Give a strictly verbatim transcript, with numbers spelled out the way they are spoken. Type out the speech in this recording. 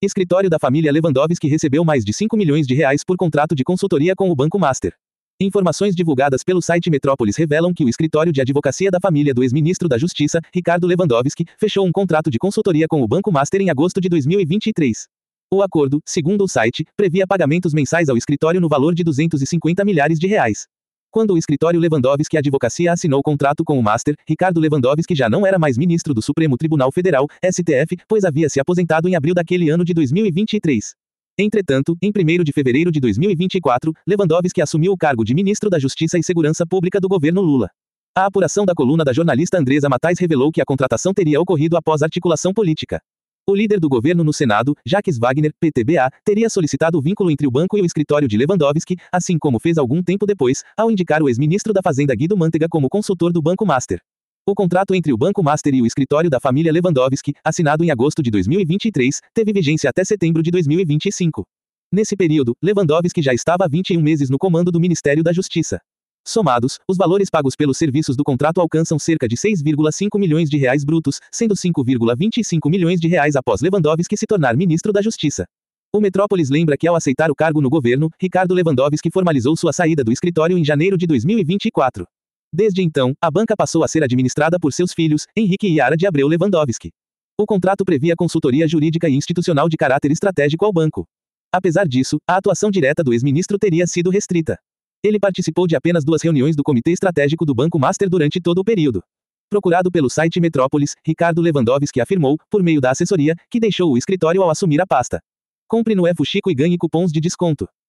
Escritório da família Lewandowski recebeu mais de cinco milhões de reais por contrato de consultoria com o Banco Master. Informações divulgadas pelo site Metrópolis revelam que o escritório de advocacia da família do ex-ministro da Justiça, Ricardo Lewandowski, fechou um contrato de consultoria com o Banco Master em agosto de dois mil e vinte e três. O acordo, segundo o site, previa pagamentos mensais ao escritório no valor de duzentos e cinquenta milhares de reais. Quando o escritório Lewandowski Advocacia assinou o contrato com o Master, Ricardo Lewandowski já não era mais ministro do Supremo Tribunal Federal, S T F, pois havia se aposentado em abril daquele ano de dois mil e vinte e três. Entretanto, em primeiro de fevereiro de dois mil e vinte e quatro, Lewandowski assumiu o cargo de ministro da Justiça e Segurança Pública do governo Lula. A apuração da coluna da jornalista Andresa Matais revelou que a contratação teria ocorrido após articulação política. O líder do governo no Senado, Jacques Wagner, P T B A, teria solicitado o vínculo entre o banco e o escritório de Lewandowski, assim como fez algum tempo depois, ao indicar o ex-ministro da Fazenda Guido Mantega como consultor do Banco Master. O contrato entre o Banco Master e o escritório da família Lewandowski, assinado em agosto de dois mil e vinte e três, teve vigência até setembro de dois mil e vinte e cinco. Nesse período, Lewandowski já estava há vinte e um meses no comando do Ministério da Justiça. Somados, os valores pagos pelos serviços do contrato alcançam cerca de seis vírgula cinco milhões de reais brutos, sendo cinco vírgula vinte e cinco milhões de reais após Lewandowski se tornar ministro da Justiça. O Metrópolis lembra que ao aceitar o cargo no governo, Ricardo Lewandowski formalizou sua saída do escritório em janeiro de dois mil e vinte e quatro. Desde então, a banca passou a ser administrada por seus filhos, Henrique e Yara de Abreu Lewandowski. O contrato previa consultoria jurídica e institucional de caráter estratégico ao banco. Apesar disso, a atuação direta do ex-ministro teria sido restrita. Ele participou de apenas duas reuniões do Comitê Estratégico do Banco Master durante todo o período. Procurado pelo site Metrópolis, Ricardo Lewandowski afirmou, por meio da assessoria, que deixou o escritório ao assumir a pasta. Compre no Fuxico e ganhe cupons de desconto.